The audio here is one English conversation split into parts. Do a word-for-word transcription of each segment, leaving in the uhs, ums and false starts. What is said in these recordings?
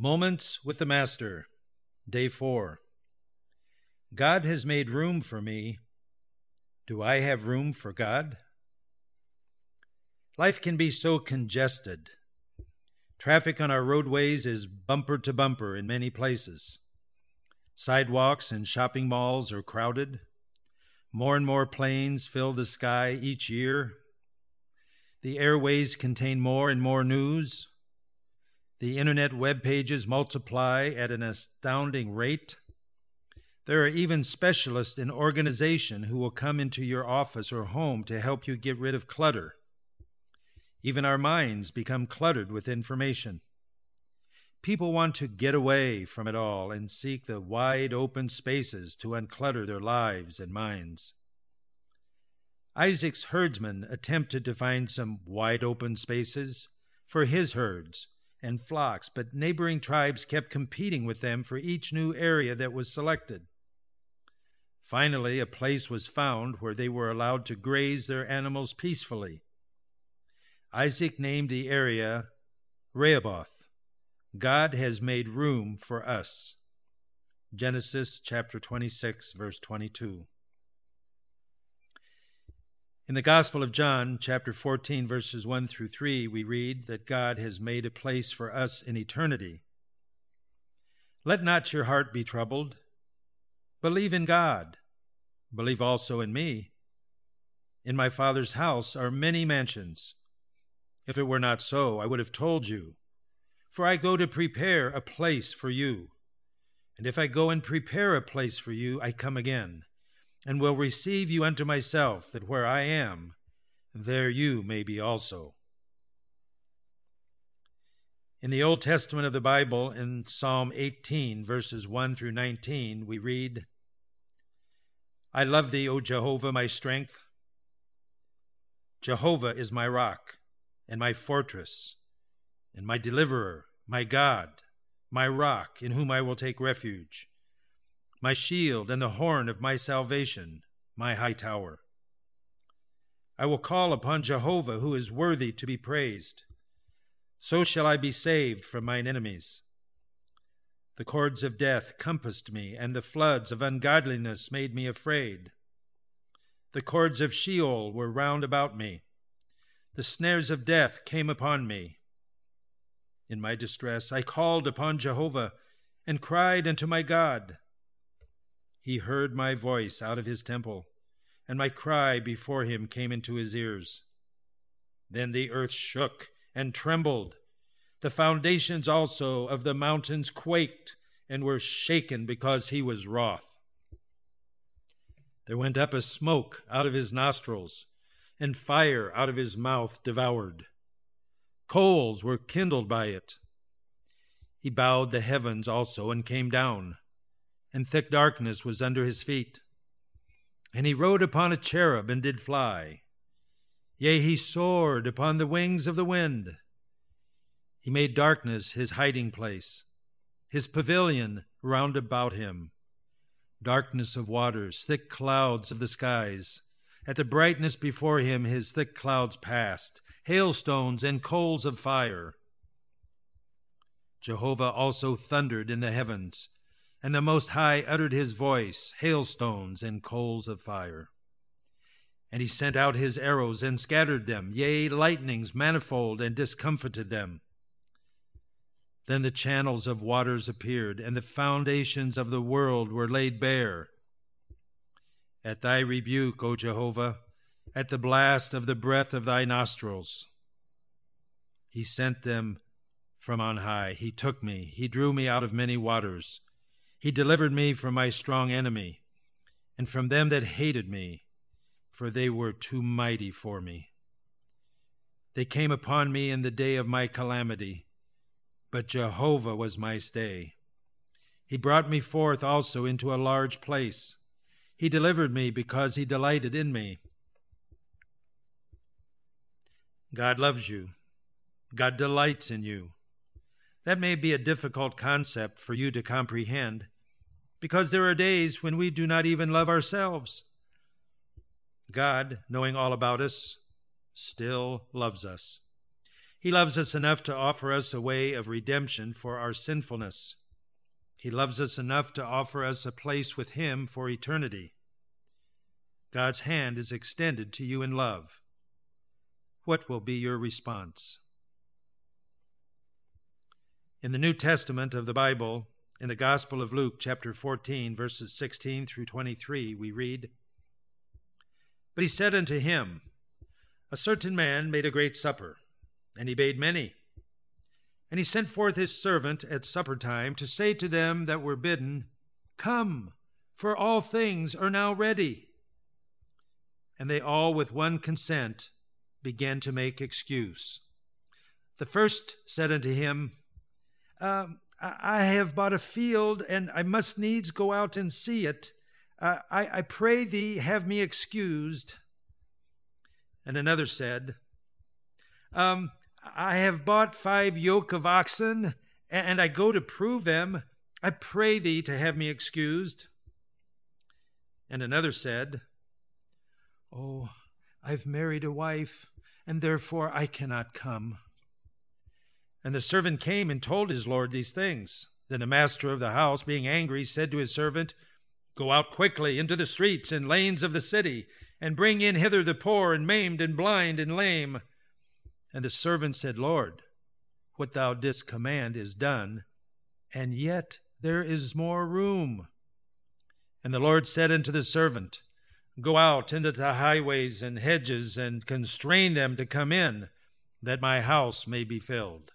Moments with the Master, Day four. God has made room for me. Do I have room for God? Life can be so congested. Traffic on our roadways is bumper to bumper in many places. Sidewalks and shopping malls are crowded. More and more planes fill the sky each year. The airways contain more and more news. The internet web pages multiply at an astounding rate. There are even specialists in organization who will come into your office or home to help you get rid of clutter. Even our minds become cluttered with information. People want to get away from it all and seek the wide open spaces to unclutter their lives and minds. Isaac's herdsmen attempted to find some wide open spaces for his herds and flocks, but neighboring tribes kept competing with them for each new area that was selected. Finally, a place was found where they were allowed to graze their animals peacefully. Isaac named the area Rehoboth. God has made room for us. Genesis chapter twenty-six, verse twenty-two. In the Gospel of John, chapter fourteen, verses one through three, we read that God has made a place for us in eternity. Let not your heart be troubled. Believe in God. Believe also in me. In my Father's house are many mansions. If it were not so, I would have told you. For I go to prepare a place for you. And if I go and prepare a place for you, I come again, and will receive you unto myself, that where I am, there you may be also. In the Old Testament of the Bible, in Psalm eighteen, verses one through nineteen, we read, I love thee, O Jehovah, my strength. Jehovah is my rock, and my fortress, and my deliverer, my God, my rock, in whom I will take refuge, my shield and the horn of my salvation, my high tower. I will call upon Jehovah, who is worthy to be praised. So shall I be saved from mine enemies. The cords of death compassed me, and the floods of ungodliness made me afraid. The cords of Sheol were round about me. The snares of death came upon me. In my distress I called upon Jehovah and cried unto my God. He heard my voice out of his temple, and my cry before him came into his ears. Then the earth shook and trembled. The foundations also of the mountains quaked and were shaken because he was wroth. There went up a smoke out of his nostrils, and fire out of his mouth devoured. Coals were kindled by it. He bowed the heavens also and came down, and thick darkness was under his feet. And he rode upon a cherub and did fly. Yea, he soared upon the wings of the wind. He made darkness his hiding place, his pavilion round about him. Darkness of waters, thick clouds of the skies. At the brightness before him his thick clouds passed, hailstones and coals of fire. Jehovah also thundered in the heavens, and the Most High uttered his voice, hailstones and coals of fire. And he sent out his arrows and scattered them, yea, lightnings manifold, and discomfited them. Then the channels of waters appeared, and the foundations of the world were laid bare. At thy rebuke, O Jehovah, at the blast of the breath of thy nostrils, he sent them from on high. He took me, he drew me out of many waters. He delivered me from my strong enemy, and from them that hated me, for they were too mighty for me. They came upon me in the day of my calamity, but Jehovah was my stay. He brought me forth also into a large place. He delivered me because he delighted in me. God loves you. God delights in you. That may be a difficult concept for you to comprehend, because there are days when we do not even love ourselves. God, knowing all about us, still loves us. He loves us enough to offer us a way of redemption for our sinfulness. He loves us enough to offer us a place with Him for eternity. God's hand is extended to you in love. What will be your response? In the New Testament of the Bible, in the Gospel of Luke, chapter fourteen, verses sixteen through twenty-three, we read, "But he said unto him, A certain man made a great supper, and he bade many. And he sent forth his servant at supper time to say to them that were bidden, Come, for all things are now ready. And they all with one consent began to make excuse. The first said unto him, uh, I have bought a field, and I must needs go out and see it. Uh, I, I pray thee, have me excused. And another said, um, I have bought five yoke of oxen, and I go to prove them. I pray thee to have me excused. And another said, Oh, I've married a wife, and therefore I cannot come. And the servant came and told his lord these things. Then the master of the house, being angry, said to his servant, Go out quickly into the streets and lanes of the city, and bring in hither the poor and maimed and blind and lame. And the servant said, Lord, what thou didst command is done, and yet there is more room. And the Lord said unto the servant, Go out into the highways and hedges, and constrain them to come in, that my house may be filled.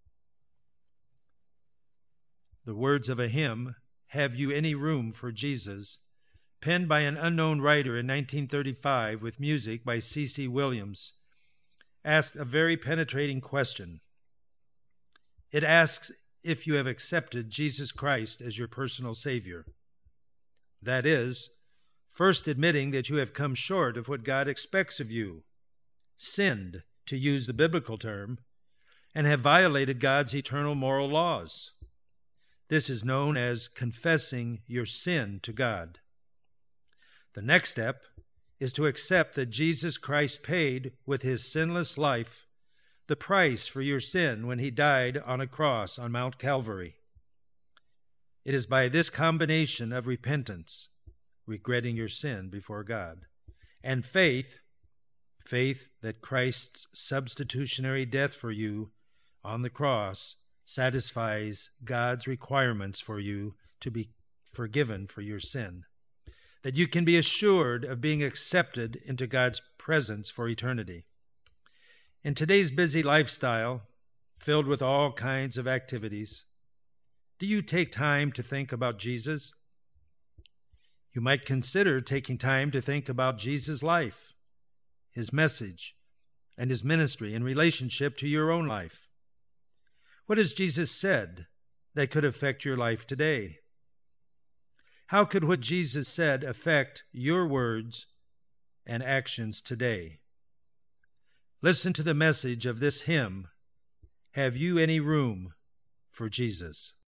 The words of a hymn, Have You Any Room for Jesus?, penned by an unknown writer in nineteen thirty-five with music by C C Williams, asked a very penetrating question. It asks if you have accepted Jesus Christ as your personal Savior. That is, first admitting that you have come short of what God expects of you, sinned, to use the biblical term, and have violated God's eternal moral laws. This is known as confessing your sin to God. The next step is to accept that Jesus Christ paid with his sinless life the price for your sin when he died on a cross on Mount Calvary. It is by this combination of repentance, regretting your sin before God, and faith, faith that Christ's substitutionary death for you on the cross satisfies God's requirements for you to be forgiven for your sin, that you can be assured of being accepted into God's presence for eternity. In today's busy lifestyle, filled with all kinds of activities, do you take time to think about Jesus? You might consider taking time to think about Jesus' life, his message, and his ministry in relationship to your own life. What has Jesus said that could affect your life today? How could what Jesus said affect your words and actions today? Listen to the message of this hymn, Have You Any Room for Jesus?